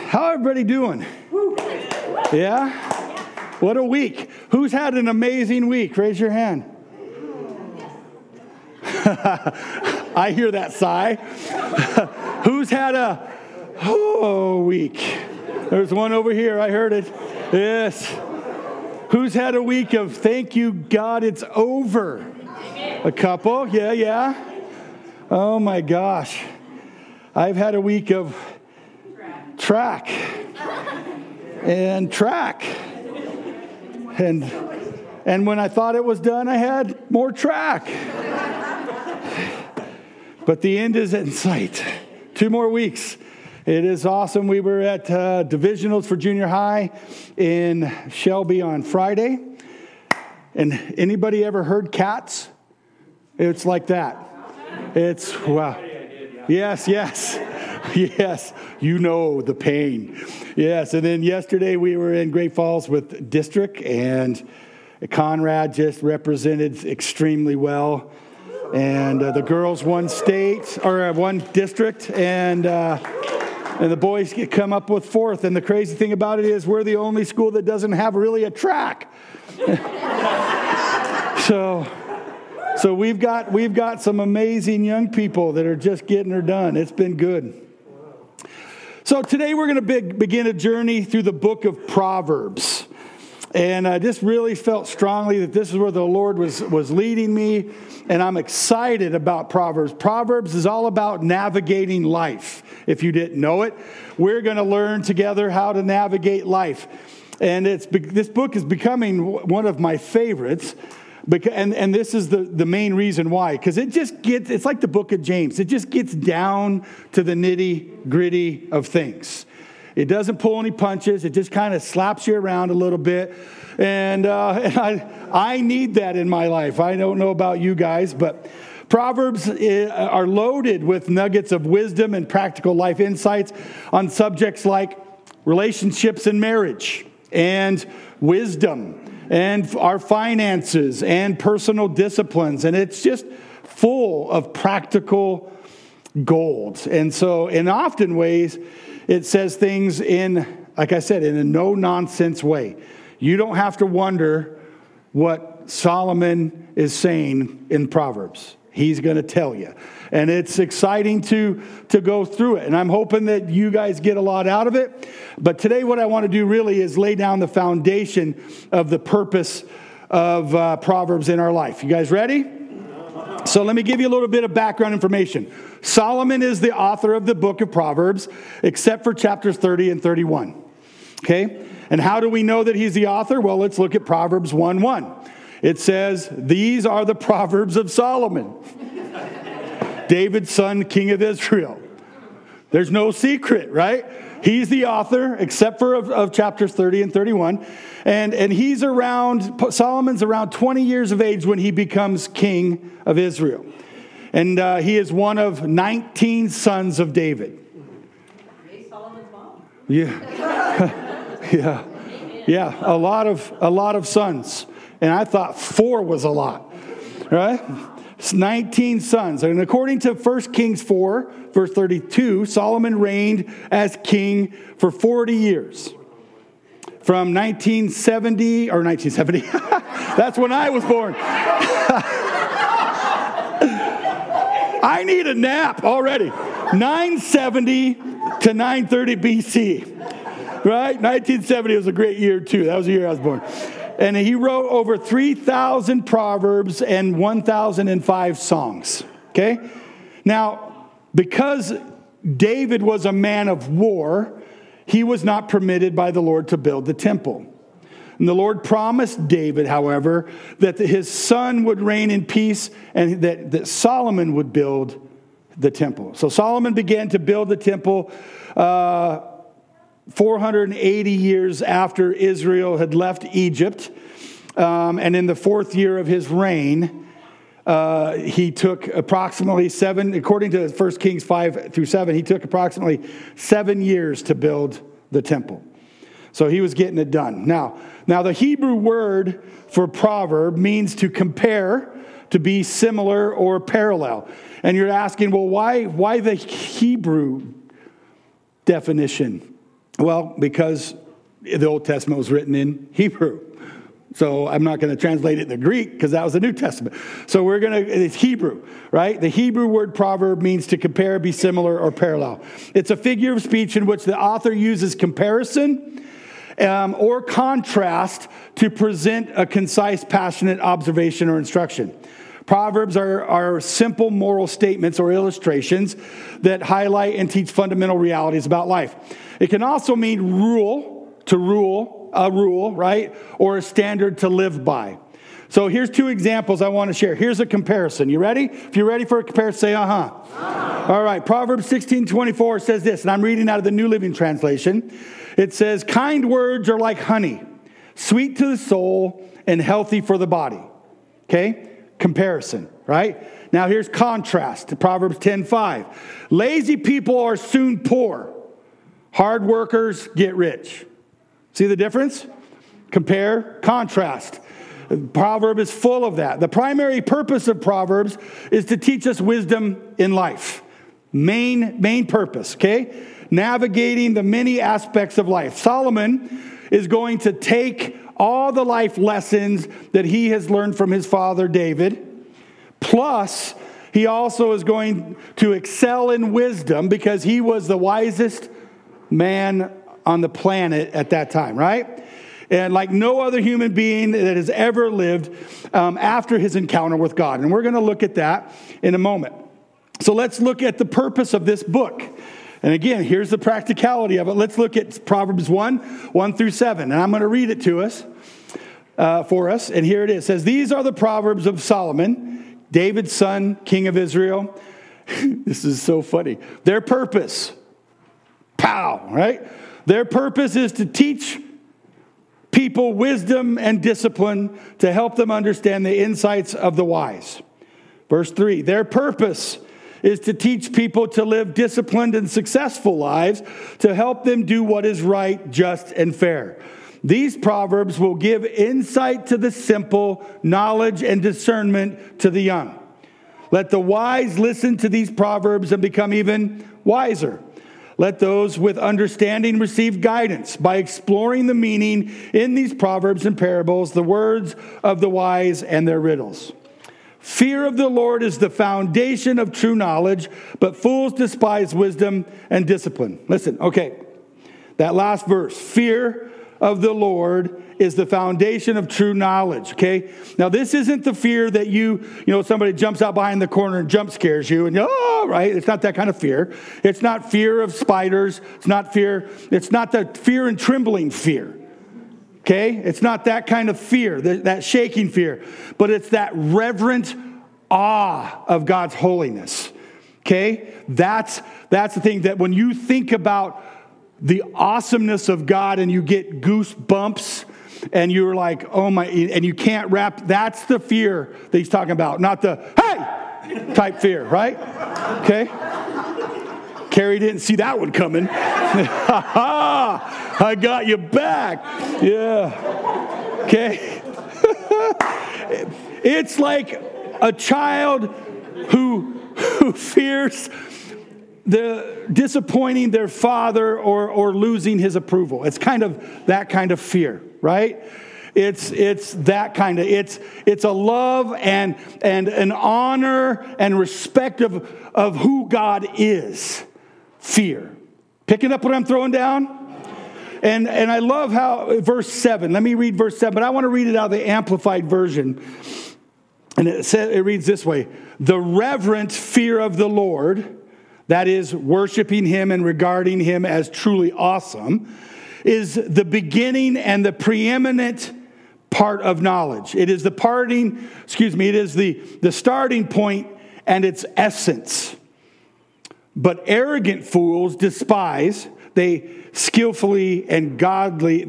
How everybody doing? Yeah? What a week. Who's had an amazing week? Raise your hand. I hear that sigh. Who's had a week? There's one over here. I heard it. Yes. Who's had a week of thank you, God, it's over? A couple? Yeah. Oh my gosh. I've had a week of track. And when I thought it was done, I had more track. But the end is in sight. 2 more weeks. It is awesome. We were at divisionals for junior high in Shelby on Friday. And anybody ever heard cats? It's like that. It's, wow. Yes. You know the pain. Yes. And then yesterday we were in Great Falls with district, and Conrad just represented extremely well. And the girls won state, or won district, and the boys come up with 4th. And the crazy thing about it is we're the only school that doesn't have really a track. So we've got some amazing young people that are just getting her done. It's been good. So today we're going to begin a journey through the book of Proverbs. And I just really felt strongly that this is where the Lord was leading me. And I'm excited about Proverbs. Proverbs is all about navigating life. If you didn't know it, we're going to learn together how to navigate life. And this book is becoming one of my favorites. And this is the main reason why. Because it's like the book of James. It just gets down to the nitty gritty of things. It doesn't pull any punches. It just kind of slaps you around a little bit. And I need that in my life. I don't know about you guys, but Proverbs are loaded with nuggets of wisdom and practical life insights on subjects like relationships and marriage and wisdom and our finances and personal disciplines. And it's just full of practical gold. And so in often ways, it says things in, like I said, in a no-nonsense way. You don't have to wonder what Solomon is saying in Proverbs. He's going to tell you. And it's exciting to go through it. And I'm hoping that you guys get a lot out of it. But today what I want to do really is lay down the foundation of the purpose of Proverbs in our life. You guys ready? So let me give you a little bit of background information. Solomon is the author of the book of Proverbs, except for chapters 30 and 31. Okay? And how do we know that he's the author? Well, let's look at Proverbs 1:1. It says, "These are the Proverbs of Solomon, David's son, king of Israel." There's no secret, right? He's the author, except for of chapters 30 and 31. And Solomon's around 20 years of age when he becomes king of Israel. And he is one of 19 sons of David. Solomon's mom. Yeah, a lot of sons. And I thought 4 was a lot, right? It's 19 sons. And according to 1 Kings 4, verse 32, Solomon reigned as king for 40 years. From 1970. That's when I was born. I need a nap already. 970 to 930 BC. Right? 1970 was a great year too. That was the year I was born. And he wrote over 3,000 proverbs and 1,005 songs. Okay? Now, because David was a man of war, he was not permitted by the Lord to build the temple. And the Lord promised David, however, that his son would reign in peace and that Solomon would build the temple. So Solomon began to build the temple 480 years after Israel had left Egypt. And in the 4th year of his reign, he took approximately 7, according to 1 Kings 5 through 7, he took approximately 7 years to build the temple. So he was getting it done. Now the Hebrew word for proverb means to compare, to be similar or parallel. And you're asking, well, why the Hebrew definition? Well, because the Old Testament was written in Hebrew. So I'm not going to translate it in the Greek because that was the New Testament. So it's Hebrew, right? The Hebrew word proverb means to compare, be similar, or parallel. It's a figure of speech in which the author uses comparison or contrast to present a concise, passionate observation or instruction. Proverbs are simple moral statements or illustrations that highlight and teach fundamental realities about life. It can also mean a rule, right? Or a standard to live by. So here's two examples I want to share. Here's a comparison. You ready? If you're ready for a comparison, say uh-huh. All right, Proverbs 16:24 says this, and I'm reading out of the New Living Translation. It says, kind words are like honey, sweet to the soul and healthy for the body. Okay? Comparison, right? Now here's contrast to Proverbs 10:5. Lazy people are soon poor. Hard workers get rich. See the difference? Compare, contrast. Proverb is full of that. The primary purpose of Proverbs is to teach us wisdom in life. Main purpose, okay? Navigating the many aspects of life. Solomon is going to take all the life lessons that he has learned from his father David. Plus, he also is going to excel in wisdom because he was the wisest man on the planet at that time, right? And like no other human being that has ever lived after his encounter with God. And we're going to look at that in a moment. So let's look at the purpose of this book. And again, here's the practicality of it. Let's look at Proverbs 1 through 7. And I'm going to read it to us, for us. And here it is. It says, these are the Proverbs of Solomon, David's son, king of Israel. This is so funny. Their purpose, right? Their purpose is to teach people wisdom and discipline to help them understand the insights of the wise. Verse 3, their purpose is to teach people to live disciplined and successful lives to help them do what is right, just, and fair. These proverbs will give insight to the simple, knowledge and discernment to the young. Let the wise listen to these proverbs and become even wiser. Let those with understanding receive guidance by exploring the meaning in these proverbs and parables, the words of the wise and their riddles. Fear of the Lord is the foundation of true knowledge, but fools despise wisdom and discipline. Listen, okay, that last verse, fear of the Lord is the foundation of true knowledge, okay? Now, this isn't the fear that somebody jumps out behind the corner and jump scares you and right? It's not that kind of fear. It's not fear of spiders. It's not the fear and trembling fear, okay? It's not that kind of fear, that shaking fear, but it's that reverent awe of God's holiness, okay? That's the thing that when you think about the awesomeness of God and you get goosebumps and you're like, oh my, and you can't wrap, that's the fear that he's talking about, not the, hey, type fear, right? Okay? Carrie didn't see that one coming. I got you back. Yeah. Okay? It's like a child who fears the disappointing their father or losing his approval. It's kind of that kind of fear, right? It's that kind of, it's a love and an honor and respect of who God is. Fear. Picking up what I'm throwing down? And I love how verse 7, let me read verse 7, but I want to read it out of the Amplified Version. And it reads this way: the reverent fear of the Lord, that is, worshiping him and regarding him as truly awesome, is the beginning and the preeminent part of knowledge. It is the starting point and its essence. But arrogant fools despise, they despise skillfully and godly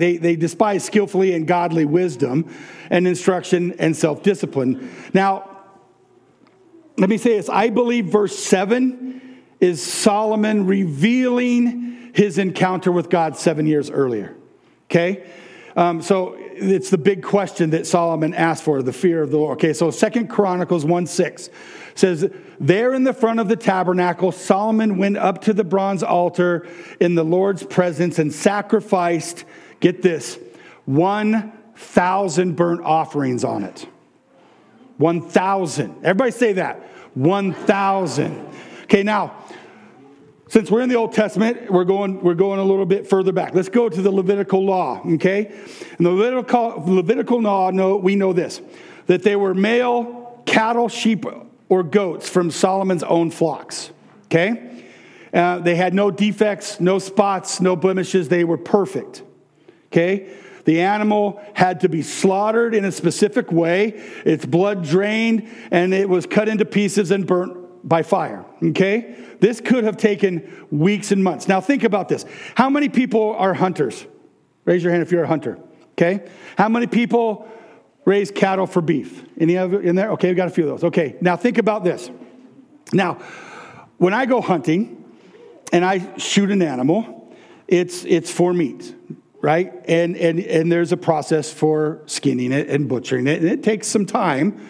wisdom and instruction and self-discipline. Now, let me say this. I believe verse 7 is Solomon revealing his encounter with God 7 years earlier. Okay? So it's the big question that Solomon asked for, the fear of the Lord. Okay, so 2 Chronicles 1:6 says, there in the front of the tabernacle, Solomon went up to the bronze altar in the Lord's presence and sacrificed, get this, 1,000 burnt offerings on it. 1,000. Everybody say that. 1,000. Okay, now, since we're in the Old Testament, we're going a little bit further back. Let's go to the Levitical law, okay? In the Levitical law, we know this, that they were male cattle, sheep, or goats from Solomon's own flocks, okay? They had no defects, no spots, no blemishes. They were perfect, okay? The animal had to be slaughtered in a specific way. Its blood drained, and it was cut into pieces and burnt by fire, okay? This could have taken weeks and months. Now think about this. How many people are hunters? Raise your hand if you're a hunter, okay? How many people raise cattle for beef? Any of it in there? Okay, we got a few of those. Okay, now think about this. Now, when I go hunting and I shoot an animal, it's for meat, right? And there's a process for skinning it and butchering it, and it takes some time.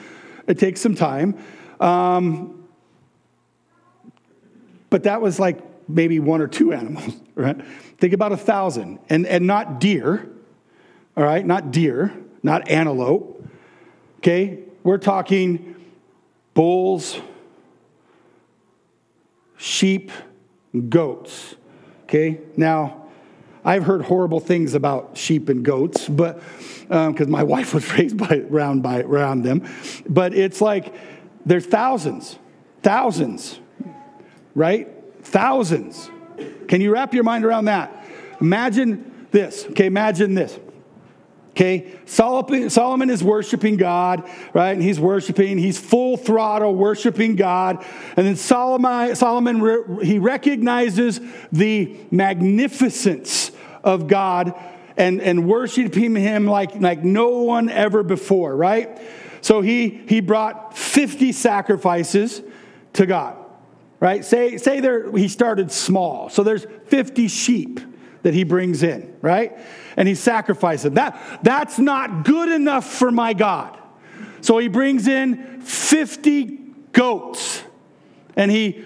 But that was like maybe one or two animals, right? Think about 1,000. And not deer, all right? Not deer, not antelope, okay? We're talking bulls, sheep, goats, okay? Now, I've heard horrible things about sheep and goats, but because my wife was raised around them. But it's like there's thousands, right? Thousands. Can you wrap your mind around that? Imagine this. Okay, imagine this. Okay, Solomon is worshiping God, right? And he's full throttle worshiping God. And then Solomon he recognizes the magnificence of God and worshiping him like no one ever before, right? So he brought 50 sacrifices to God. Right? Say he started small. So there's 50 sheep that he brings in, right? And he sacrifices them. That's not good enough for my God. So he brings in 50 goats and he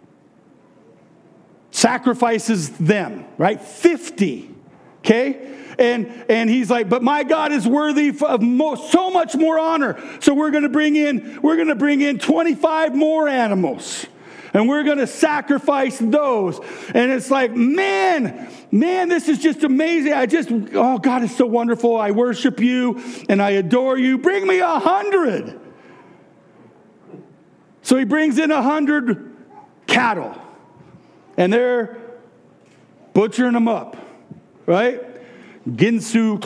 sacrifices them, right? 50, okay? And he's like, but my God is worthy of so much more honor. So we're going to bring in 25 more animals. And we're going to sacrifice those. And it's like, man, this is just amazing. Oh, God is so wonderful. I worship you and I adore you. Bring me 100. So he brings in 100 cattle. And they're butchering them up, right? Ginsu,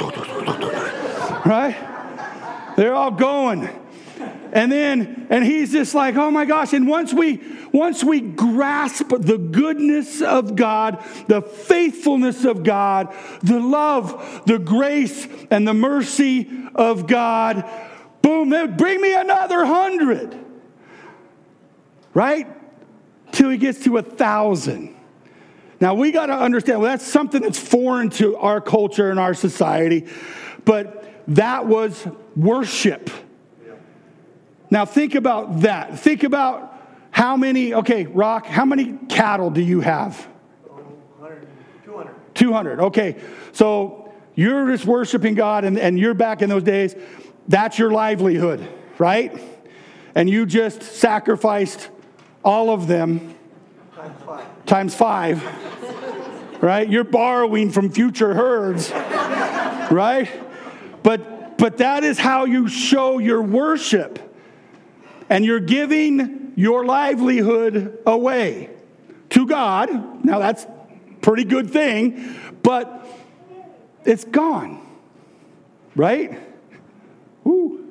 right? They're all going. And he's just like, oh my gosh. And once we grasp the goodness of God, the faithfulness of God, the love, the grace, and the mercy of God, boom, bring me another 100. Right? Till he gets to 1,000. Now we got to understand, that's something that's foreign to our culture and our society, but that was worship. Now think about that. Think about how many, Rock, how many cattle do you have? 200. 200, okay. So you're just worshiping God and you're back in those days. That's your livelihood, right? And you just sacrificed all of them. Times five. Right? You're borrowing from future herds. Right? But that is how you show your worship. And you're giving your livelihood away to God. Now that's a pretty good thing, but it's gone. Right? Woo.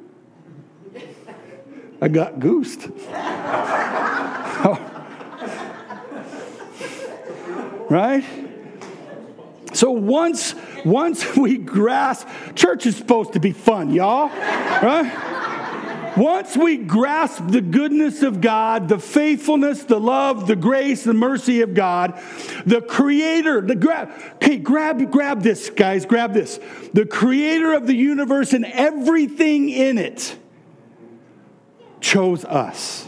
I got goosed. Right? So once we grasp, church is supposed to be fun, y'all. Right? Once we grasp the goodness of God, the faithfulness, the love, the grace, the mercy of God, the creator, grab this, guys, grab this. The creator of the universe and everything in it chose us.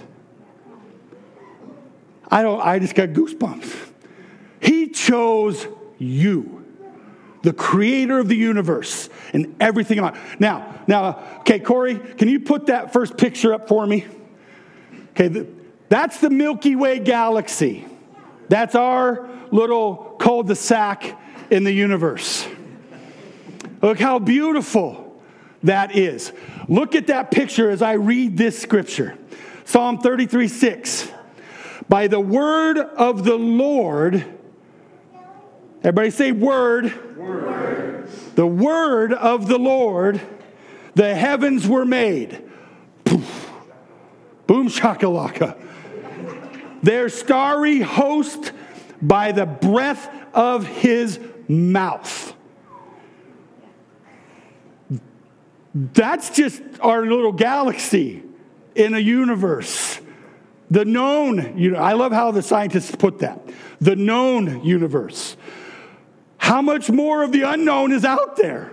I just got goosebumps. He chose you, the creator of the universe and everything on. Now, okay, Corey, can you put that first picture up for me? Okay, that's the Milky Way galaxy. That's our little cul-de-sac in the universe. Look how beautiful that is. Look at that picture as I read this scripture. Psalm 33:6. By the word of the Lord, everybody say word. Word. The word of the Lord, the heavens were made. Poof. Boom shakalaka. Their starry host by the breath of his mouth. That's just our little galaxy in a universe. The known, I love how the scientists put that. The known universe. How much more of the unknown is out there?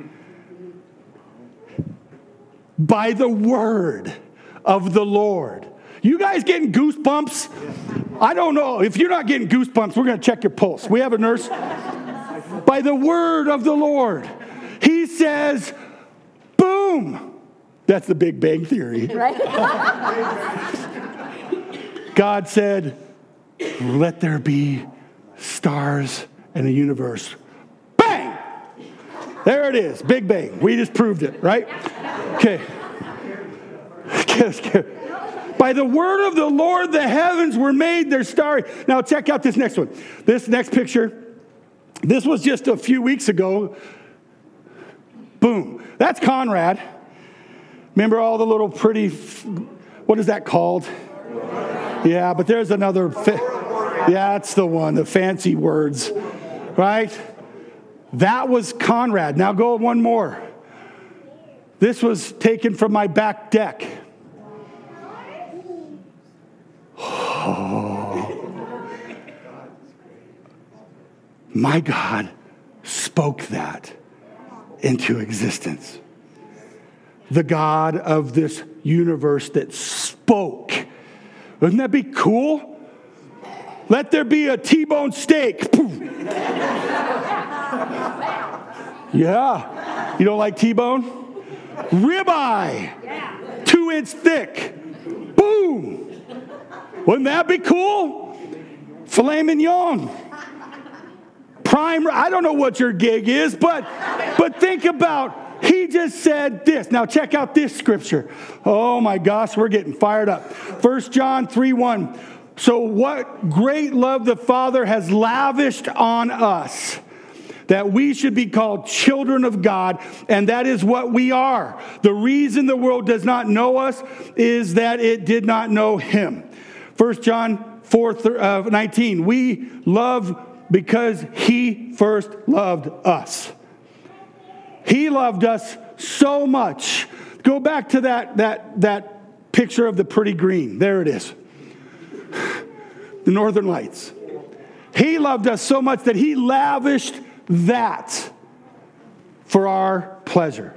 By the word of the Lord. You guys getting goosebumps? I don't know. If you're not getting goosebumps, we're going to check your pulse. We have a nurse. By the word of the Lord. He says, boom. That's the Big Bang Theory. Right? God said, let there be stars in the universe. Bang! There it is, Big Bang. We just proved it, right? Okay. By the word of the Lord, the heavens were made, they're starry. Now check out this next one. This next picture, this was just a few weeks ago. Boom. That's Conrad. Remember all the little pretty, what is that called? Yeah, but there's another. Yeah, that's the one, the fancy words, right? That was Conrad. Now go one more. This was taken from my back deck. Oh. My God spoke that into existence. The God of this universe that spoke. Wouldn't that be cool? Let there be a T-bone steak. Poof. Yeah. You don't like T-bone? Ribeye. 2-inch thick. Boom. Wouldn't that be cool? Filet mignon. Prime. I don't know what your gig is, but think about, he just said this. Now check out this scripture. Oh my gosh, we're getting fired up. 1 John 3:1. So what great love the Father has lavished on us, that we should be called children of God, and that is what we are. The reason the world does not know us is that it did not know him. 1 John 4:19. We love because he first loved us. He loved us so much. Go back to that picture of the pretty green. There it is. The Northern Lights. He loved us so much that he lavished that for our pleasure.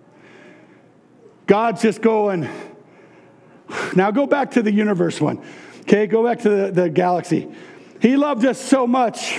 God's just going. Now go back to the universe one. Okay, go back to the galaxy. He loved us so much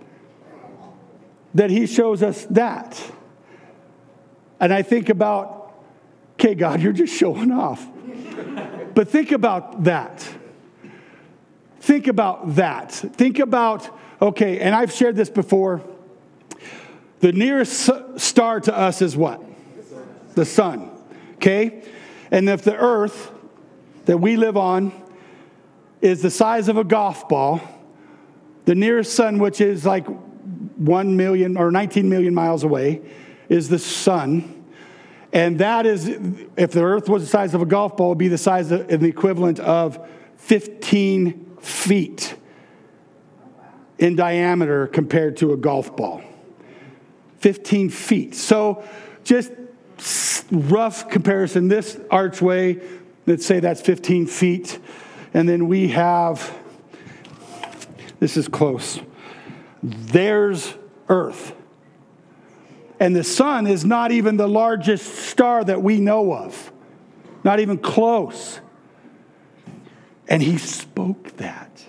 that he shows us that. And I think about, okay, God, you're just showing off. But think about that. Think about that. Think about, okay, and I've shared this before. The nearest star to us is what? The sun. Okay? And if the earth that we live on is the size of a golf ball, the nearest sun, which is like 1 million or 19 million miles away, is the sun. And that is, if the earth was the size of a golf ball, it would be the size of the equivalent of 15 feet in diameter compared to a golf ball. 15 feet. So just rough comparison, this archway, let's say that's 15 feet. And then we have, this is close. There's Earth. And the sun is not even the largest star that we know of. Not even close. And he spoke that.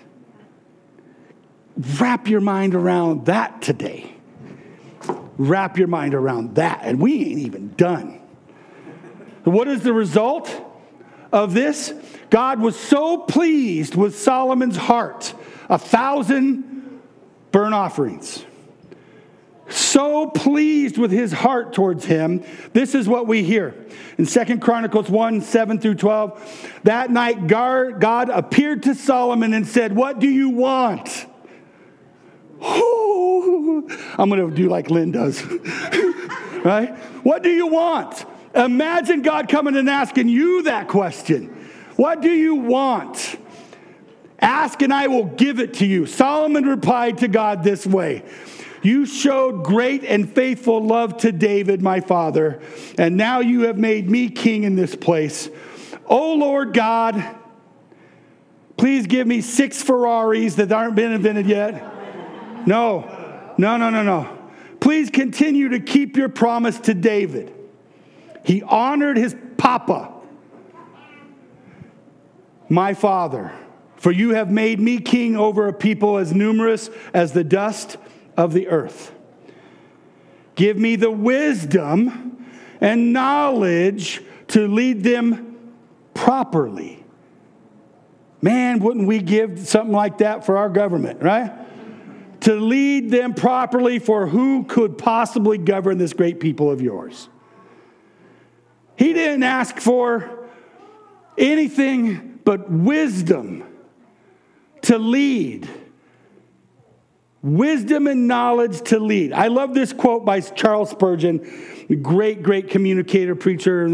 Wrap your mind around that today. Wrap your mind around that. And we ain't even done. What is the result of this? God was so pleased with Solomon's heart. 1,000 burnt offerings. So pleased with his heart towards him. This is what we hear. In 2 Chronicles 1, 7 through 12. That night God appeared to Solomon and said, "What do you want?" Ooh, I'm going to do like Lynn does. Right? What do you want? Imagine God coming and asking you that question. What do you want? Ask and I will give it to you. Solomon replied to God this way. You showed great and faithful love to David, my father, and now you have made me king in this place. Oh, Lord God, please give me 6 Ferraris that aren't been invented yet. No. Please continue to keep your promise to David. He honored his papa, my father, for you have made me king over a people as numerous as the dust of the earth. Give me the wisdom and knowledge to lead them properly. Man, wouldn't we give something like that for our government, right? To lead them properly, for who could possibly govern this great people of yours? He didn't ask for anything but wisdom to lead. Wisdom and knowledge to lead. I love this quote by Charles Spurgeon, great communicator, preacher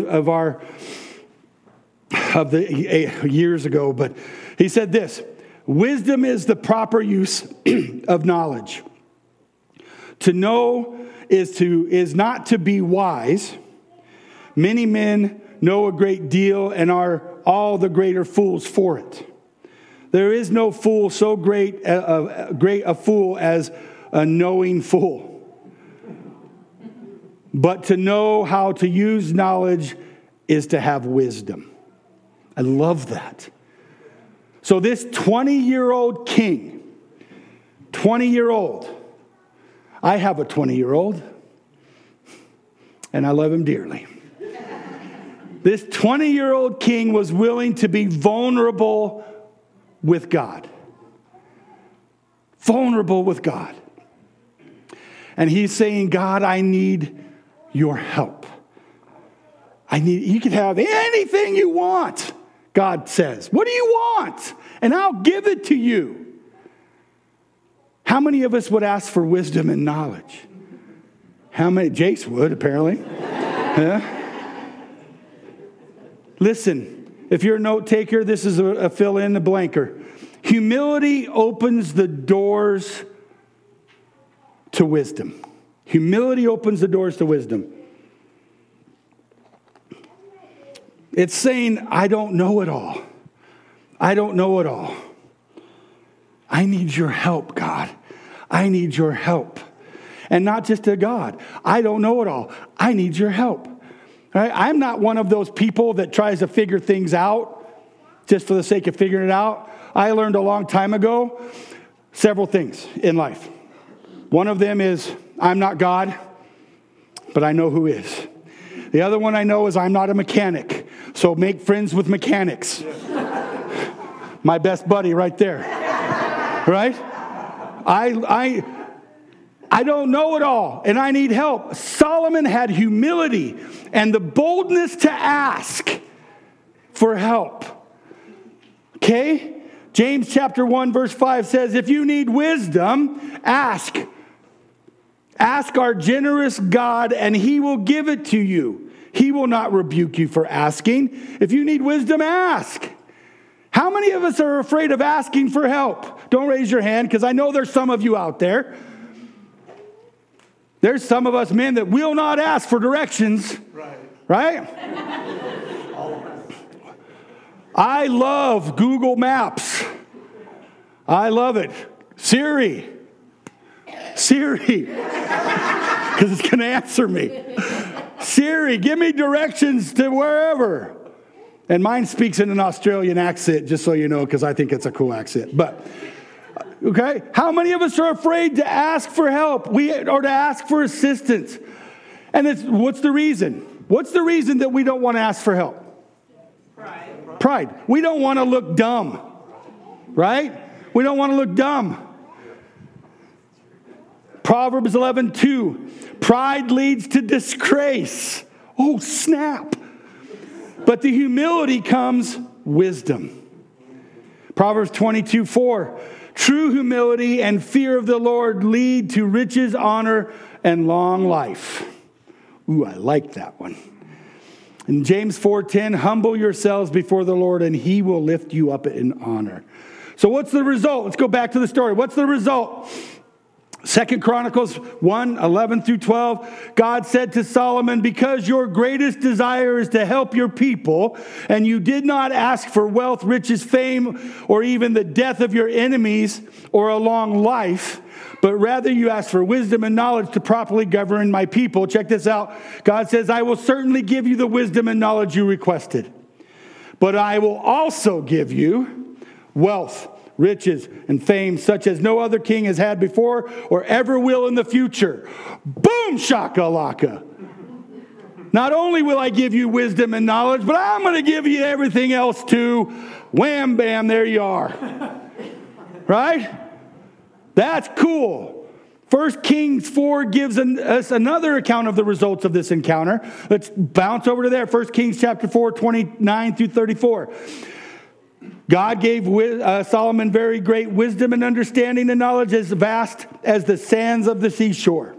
of the years ago. But he said this: wisdom is the proper use of knowledge. To know is not to be wise. Many men know a great deal and are all the greater fools for it. There is no fool so great a fool as a knowing fool. But to know how to use knowledge is to have wisdom. I love that. So this 20-year-old king, 20-year-old, I have a 20-year-old, and I love him dearly. This 20-year-old king was willing to be vulnerable with God. Vulnerable with God. And he's saying, God, I need your help. You can have anything you want, God says. What do you want? And I'll give it to you. How many of us would ask for wisdom and knowledge? How many? Jace would, apparently. Yeah. Listen, if you're a note taker, this is a fill in the blanker. Humility opens the doors to wisdom. Humility opens the doors to wisdom. It's saying, I don't know it all. I don't know it all. I need your help, God. I need your help. And not just to God. I don't know it all. I need your help. Right? I'm not one of those people that tries to figure things out just for the sake of figuring it out. I learned a long time ago several things in life. One of them is I'm not God, but I know who is. The other one I know is I'm not a mechanic, so make friends with mechanics. My best buddy right there. Right? I don't know it all, and I need help. Solomon had humility and the boldness to ask for help. Okay? James chapter 1, verse 5 says, if you need wisdom, ask. Ask our generous God, and he will give it to you. He will not rebuke you for asking. If you need wisdom, ask. How many of us are afraid of asking for help? Don't raise your hand, because I know there's some of you out there. There's some of us men that will not ask for directions. Right. right? I love Google Maps. I love it. Siri, because it's going to answer me. Siri, give me directions to wherever. And mine speaks in an Australian accent, just so you know, because I think it's a cool accent. But, okay, how many of us are afraid to ask for help or to ask for assistance? And what's the reason? What's the reason that we don't want to ask for help? Pride. We don't want to look dumb, right? We don't want to look dumb. Proverbs 11:2. Pride leads to disgrace. Oh, snap. But the humility comes wisdom. Proverbs 22:4. True humility and fear of the Lord lead to riches, honor, and long life. Ooh, I like that one. In James 4:10, humble yourselves before the Lord and he will lift you up in honor. So what's the result? Let's go back to the story. What's the result? 2 Chronicles 1:11-12, God said to Solomon, because your greatest desire is to help your people, and you did not ask for wealth, riches, fame, or even the death of your enemies or a long life, but rather you asked for wisdom and knowledge to properly govern my people. Check this out. God says, I will certainly give you the wisdom and knowledge you requested, but I will also give you wealth, riches, and fame such as no other king has had before or ever will in the future. Boom, shakalaka. Not only will I give you wisdom and knowledge, but I'm going to give you everything else too. Wham, bam, there you are. Right? That's cool. 1 Kings 4 gives us another account of the results of this encounter. Let's bounce over to there. 1 Kings chapter 4, 29-34. God gave Solomon very great wisdom and understanding and knowledge as vast as the sands of the seashore.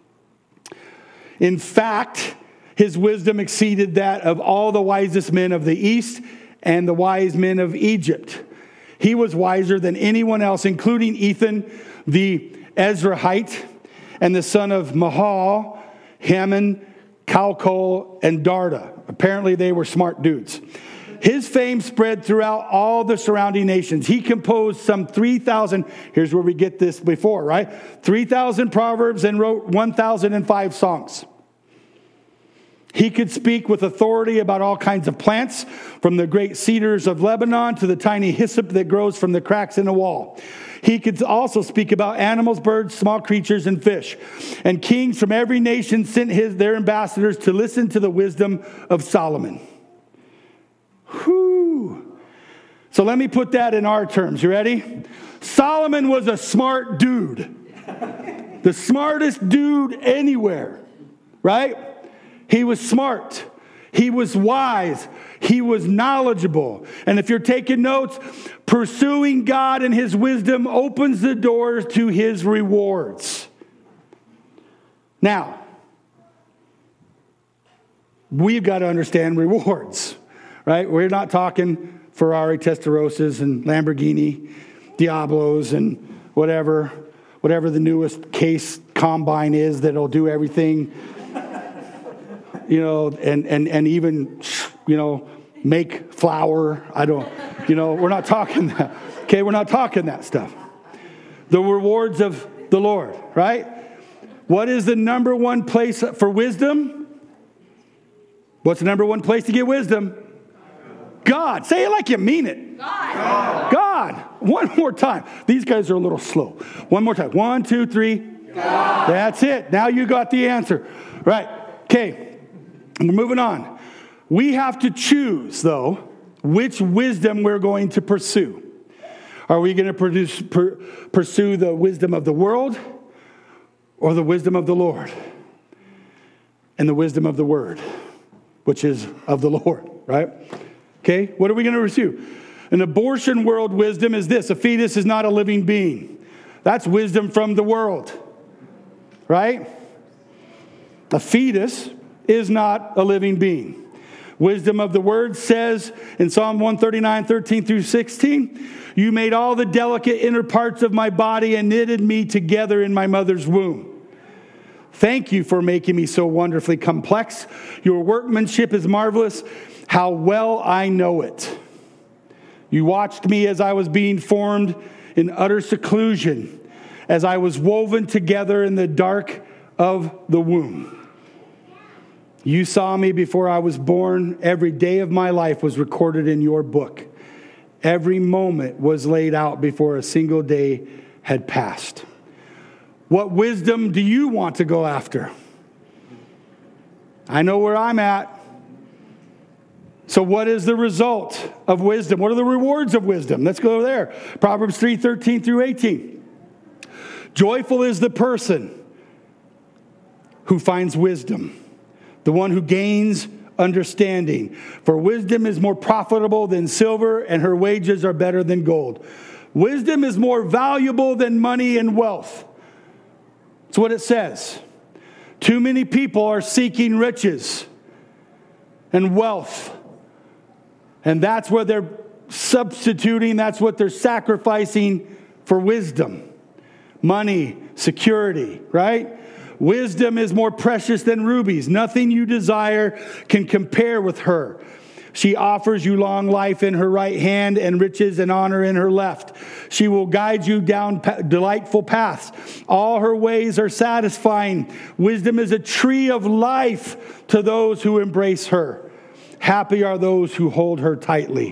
In fact, his wisdom exceeded that of all the wisest men of the East and the wise men of Egypt. He was wiser than anyone else, including Ethan the Ezrahite and the son of Mahal, Haman, Calcol, and Darda. Apparently they were smart dudes. His fame spread throughout all the surrounding nations. He composed some 3,000, here's where we get this before, right? 3,000 proverbs and wrote 1,005 songs. He could speak with authority about all kinds of plants, from the great cedars of Lebanon to the tiny hyssop that grows from the cracks in a wall. He could also speak about animals, birds, small creatures, and fish. And kings from every nation sent their ambassadors to listen to the wisdom of Solomon. Whew. So let me put that in our terms. You ready? Solomon was a smart dude. The smartest dude anywhere, right? He was smart. He was wise. He was knowledgeable. And if you're taking notes, pursuing God and his wisdom opens the doors to his rewards. Now, we've got to understand rewards. Right? We're not talking Ferrari Testarossas and Lamborghini Diablos and whatever the newest case combine is that'll do everything, and even, make flour. We're not talking that. Okay, we're not talking that stuff. The rewards of the Lord, right? What is the number one place for wisdom? What's the number one place to get wisdom? God. Say it like you mean it. God. One more time. These guys are a little slow. One more time. 1, 2, 3. God. That's it. Now you got the answer. Right. Okay. We're moving on. We have to choose, though, which wisdom we're going to pursue. Are we going to pursue the wisdom of the world or the wisdom of the Lord? And the wisdom of the Word, which is of the Lord, right? Okay, what are we going to pursue? An abortion world wisdom is this: a fetus is not a living being. That's wisdom from the world, right? A fetus is not a living being. Wisdom of the Word says in Psalm 139, 13-16, you made all the delicate inner parts of my body and knitted me together in my mother's womb. Thank you for making me so wonderfully complex. Your workmanship is marvelous. How well I know it. You watched me as I was being formed in utter seclusion, as I was woven together in the dark of the womb. You saw me before I was born. Every day of my life was recorded in your book. Every moment was laid out before a single day had passed. What wisdom do you want to go after? I know where I'm at. So what is the result of wisdom? What are the rewards of wisdom? Let's go there. Proverbs 3:13 through 18. Joyful is the person who finds wisdom, the one who gains understanding. For wisdom is more profitable than silver, and her wages are better than gold. Wisdom is more valuable than money and wealth. That's what it says. Too many people are seeking riches and wealth. And that's what they're substituting, that's what they're sacrificing for wisdom. Money, security, right? Wisdom is more precious than rubies. Nothing you desire can compare with her. She offers you long life in her right hand and riches and honor in her left. She will guide you down delightful paths. All her ways are satisfying. Wisdom is a tree of life to those who embrace her. Happy are those who hold her tightly.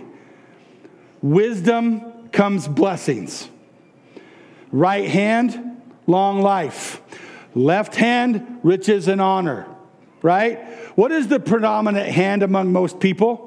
Wisdom comes blessings. Right hand, long life. Left hand, riches and honor. Right? What is the predominant hand among most people?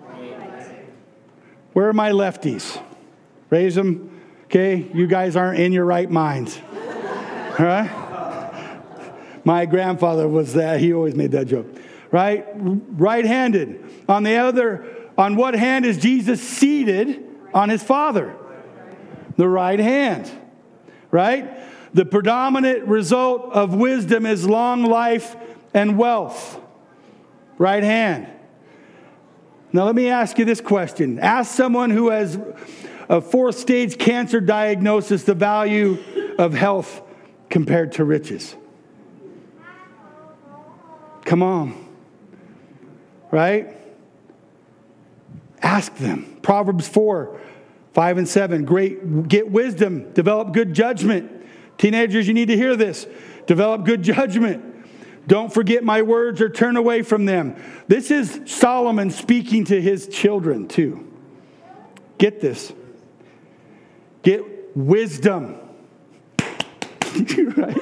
Where are my lefties? Raise them. Okay, you guys aren't in your right minds. All right? My grandfather was that. He always made that joke. Right? Right-handed. On what hand is Jesus seated on his Father? The right hand. Right? The predominant result of wisdom is long life and wealth. Right hand. Now let me ask you this question. Ask someone who has a 4th stage cancer diagnosis the value of health compared to riches. Come on. Right? Ask them. Proverbs 4:5 and 7. Get wisdom. Develop good judgment. Teenagers, you need to hear this. Develop good judgment. Don't forget my words or turn away from them. This is Solomon speaking to his children too. Get this. Get wisdom. Right?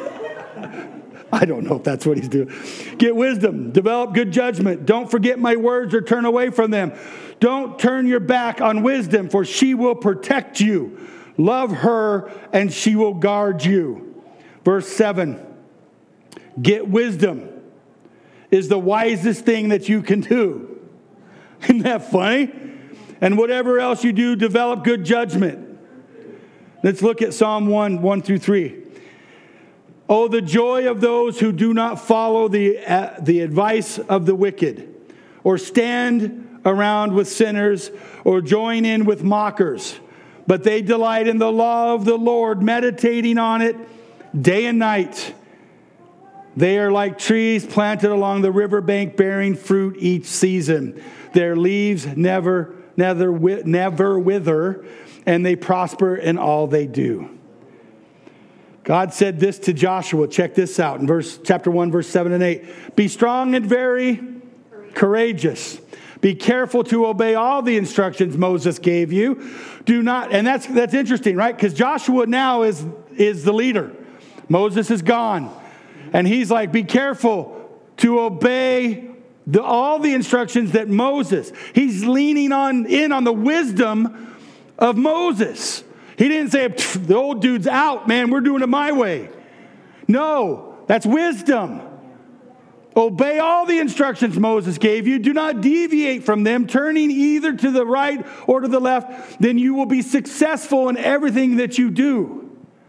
I don't know if that's what he's doing. Get wisdom. Develop good judgment. Don't forget my words or turn away from them. Don't turn your back on wisdom, for she will protect you. Love her, and she will guard you. Verse 7. Get wisdom is the wisest thing that you can do. Isn't that funny? And whatever else you do, develop good judgment. Let's look at Psalm 1 through 3. Oh, the joy of those who do not follow the advice of the wicked, or stand around with sinners, or join in with mockers. But they delight in the law of the Lord, meditating on it day and night. They are like trees planted along the riverbank, bearing fruit each season. Their leaves never wither, and they prosper in all they do. God said this to Joshua. Check this out in chapter 1, verse 7 and 8. Be strong and very courageous. Be careful to obey all the instructions Moses gave you. Do not, and that's interesting, right? Because Joshua now is the leader. Moses is gone. And he's like, be careful to obey all the instructions that Moses. He's leaning in on the wisdom of Moses. He didn't say, the old dude's out, man, we're doing it my way. No, that's wisdom. Obey all the instructions Moses gave you. Do not deviate from them, turning either to the right or to the left. Then you will be successful in everything that you do.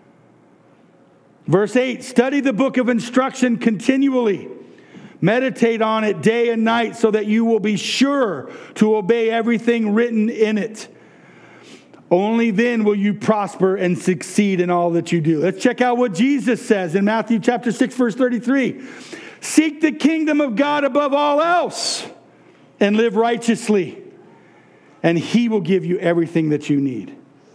Verse 8, study the book of instruction continually. Meditate on it day and night so that you will be sure to obey everything written in it. Only then will you prosper and succeed in all that you do. Let's check out what Jesus says in Matthew chapter 6, verse 33. Seek the kingdom of God above all else and live righteously, and He will give you everything that you need.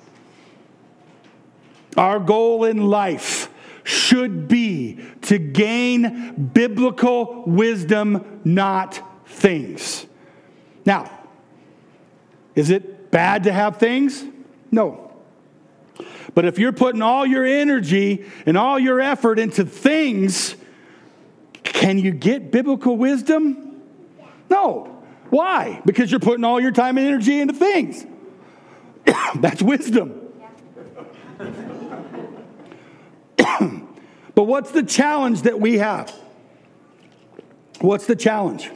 Our goal in life should be to gain biblical wisdom, not things. Now, is it bad to have things? No. But if you're putting all your energy and all your effort into things, can you get biblical wisdom? No. Why? Because you're putting all your time and energy into things. That's wisdom. But what's the challenge that we have? What's the challenge?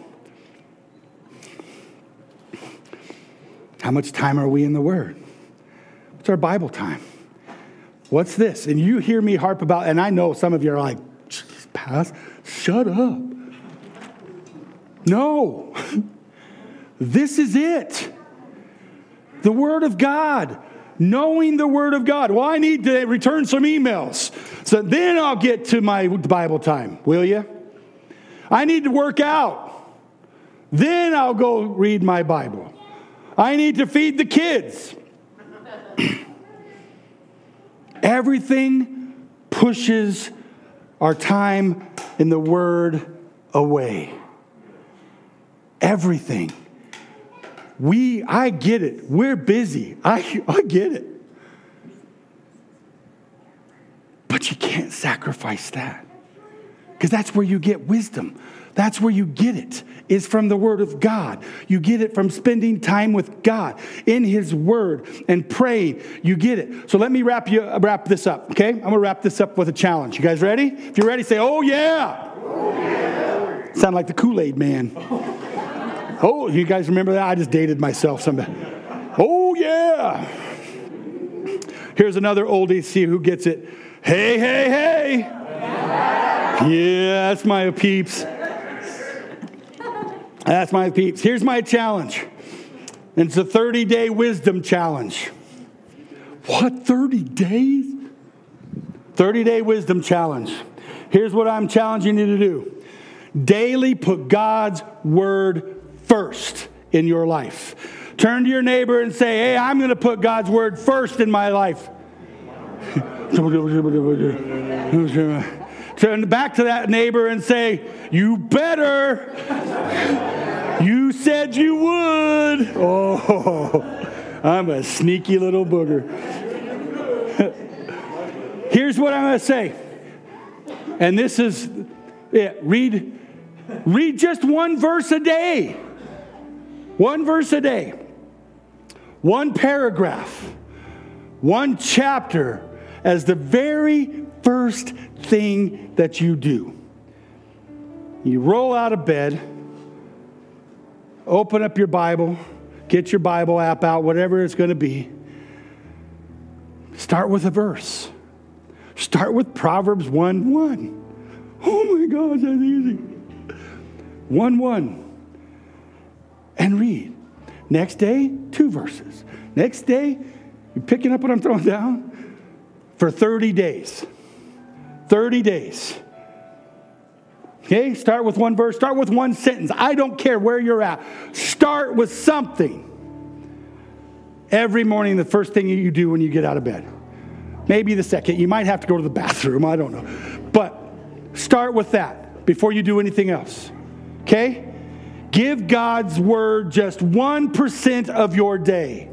How much time are we in the Word? What's our Bible time? What's this? And you hear me harp about, and I know some of you are like, Pass, shut up. No. This is it. The Word of God. Knowing the Word of God. Well, I need to return some emails. So then I'll get to my Bible time. Will you? I need to work out. Then I'll go read my Bible. I need to feed the kids. Everything pushes our time in the Word away. Everything. I get it. We're busy. I get it. But you can't sacrifice that. Because that's where you get wisdom. That's where you get it, is from the Word of God. You get it from spending time with God in His Word and praying. You get it. So let me wrap this up, okay? I'm going to wrap this up with a challenge. You guys ready? If you're ready, say, oh, yeah. Oh, yeah. Sound like the Kool-Aid man. Oh, you guys remember that? I just dated myself someday. Oh, yeah. Here's another oldie. See who gets it. Hey, hey, hey. Yeah, that's my peeps. That's my peeps. Here's my challenge. And it's a 30-day wisdom challenge. What, 30 days? 30-day wisdom challenge. Here's what I'm challenging you to do. Daily put God's Word first in your life. Turn to your neighbor and say, hey, I'm going to put God's Word first in my life. Turn back to that neighbor and say, you better. You said you would. Oh, I'm a sneaky little booger. Here's what I'm going to say. And this is it. Read just one verse a day. One verse a day. One paragraph. One chapter as the very first thing that you do. You roll out of bed, open up your Bible, get your Bible app out, whatever it's going to be. Start with a verse. Start with Proverbs 1:1. Oh my gosh, that's easy. 1:1. And read. Next day, 2 verses. Next day, you're picking up what I'm throwing down for 30 days. 30 days. Okay, start with one verse. Start with one sentence. I don't care where you're at. Start with something. Every morning, the first thing you do when you get out of bed. Maybe the second. You might have to go to the bathroom. I don't know. But start with that before you do anything else. Okay? Give God's Word just 1% of your day.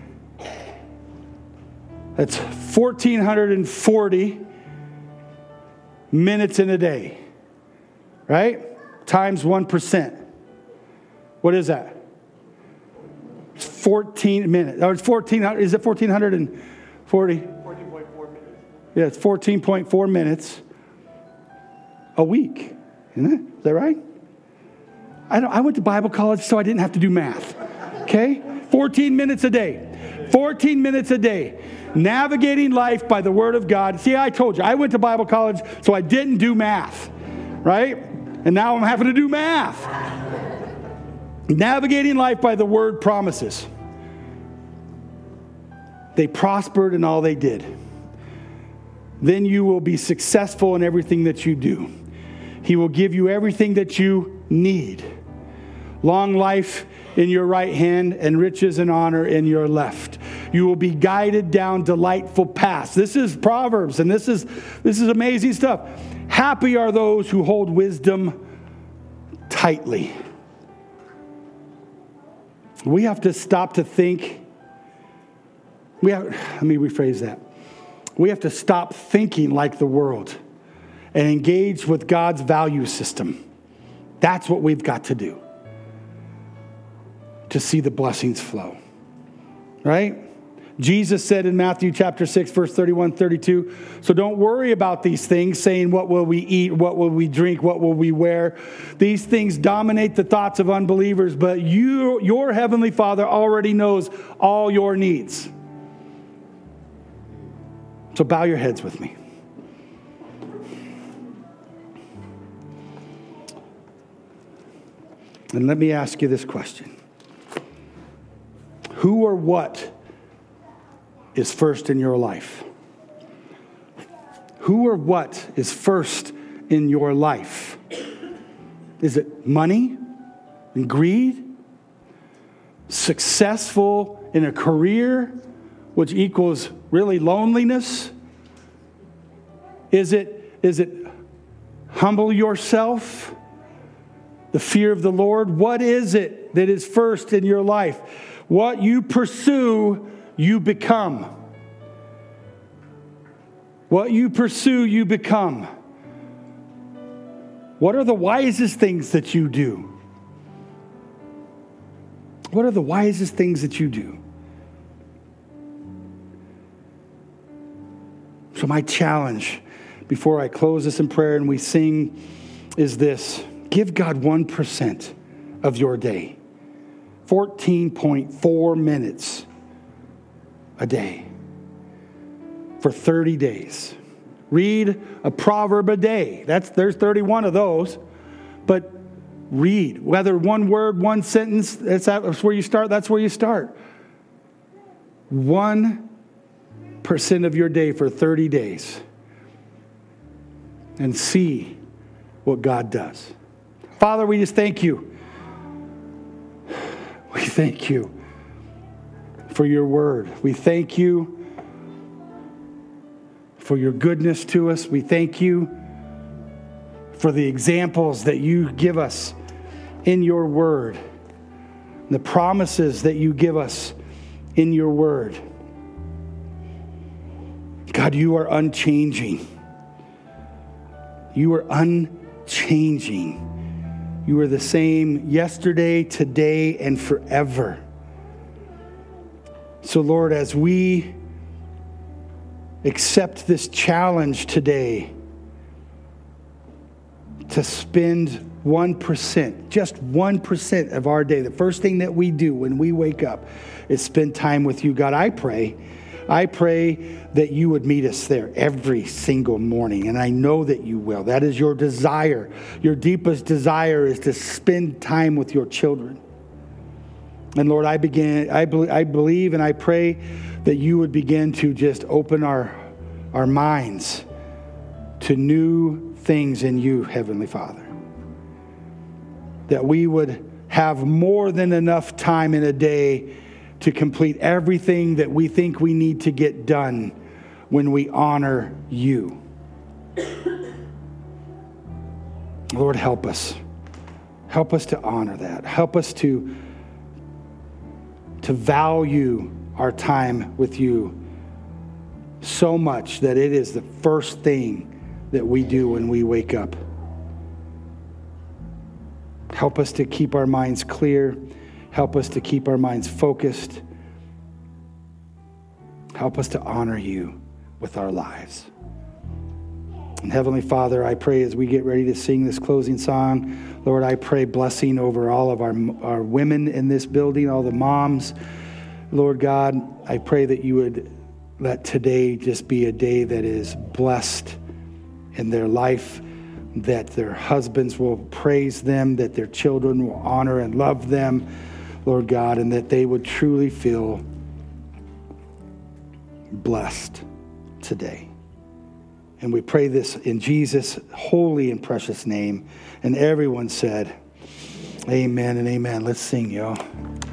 That's 1,440 minutes in a day. Right? Times 1%. What is that? It's 14 minutes. Or it's 1,400. Is it 1,440? 14.4 minutes. Yeah, it's 14.4 minutes a week. Isn't it? Is that right? I went to Bible college, so I didn't have to do math. Okay? 14 minutes a day. 14 minutes a day. Navigating life by the Word of God. See, I told you, I went to Bible college, so I didn't do math. Right? And now I'm having to do math. Navigating life by the Word promises. They prospered in all they did. Then you will be successful in everything that you do. He will give you everything that you need. Long life in your right hand and riches and honor in your left. You will be guided down delightful paths. This is Proverbs, and this is amazing stuff. Happy are those who hold wisdom tightly. We have to stop to think. Let me rephrase that. We have to stop thinking like the world and engage with God's value system. That's what we've got to do to see the blessings flow. Right? Jesus said in Matthew chapter 6, verse 31, 32, so don't worry about these things, saying, what will we eat? What will we drink? What will we wear? These things dominate the thoughts of unbelievers, but your heavenly Father already knows all your needs. So bow your heads with me. And let me ask you this question. Who or what is first in your life? Who or what is first in your life? Is it money and greed? Successful in a career, which equals really loneliness? Is it humble yourself? The fear of the Lord? What is it that is first in your life? What you pursue, you become. What you pursue, you become. What are the wisest things that you do? What are the wisest things that you do? So my challenge before I close this in prayer and we sing is this. Give God 1% of your day. 14.4 minutes a day for 30 days. Read a proverb a day. There's 31 of those. But read, whether one word, one sentence, that's where you start. That's where you start. 1% of your day for 30 days. And see what God does. Father, we just thank you. We thank you for your word. We thank you for your goodness to us. We thank you for the examples that you give us in your word, the promises that you give us in your word. God, you are unchanging. You are unchanging. You are the same yesterday, today, and forever. So, Lord, as we accept this challenge today to spend 1%, just 1% of our day, the first thing that we do when we wake up is spend time with you. God, I pray that you would meet us there every single morning. And I know that you will. That is your desire. Your deepest desire is to spend time with your children. And Lord, I believe and I pray that you would begin to just open our minds to new things in you, Heavenly Father. That we would have more than enough time in a day to complete everything that we think we need to get done when we honor you. Lord, help us. Help us to honor that. Help us to value our time with you so much that it is the first thing that we do when we wake up. Help us to keep our minds clear. Help us to keep our minds focused. Help us to honor you with our lives. And Heavenly Father, I pray as we get ready to sing this closing song, Lord, I pray blessing over all of our women in this building, all the moms. Lord God, I pray that you would let today just be a day that is blessed in their life, that their husbands will praise them, that their children will honor and love them, Lord God, and that they would truly feel blessed today. And we pray this in Jesus' holy and precious name. And everyone said, amen and amen. Let's sing, y'all.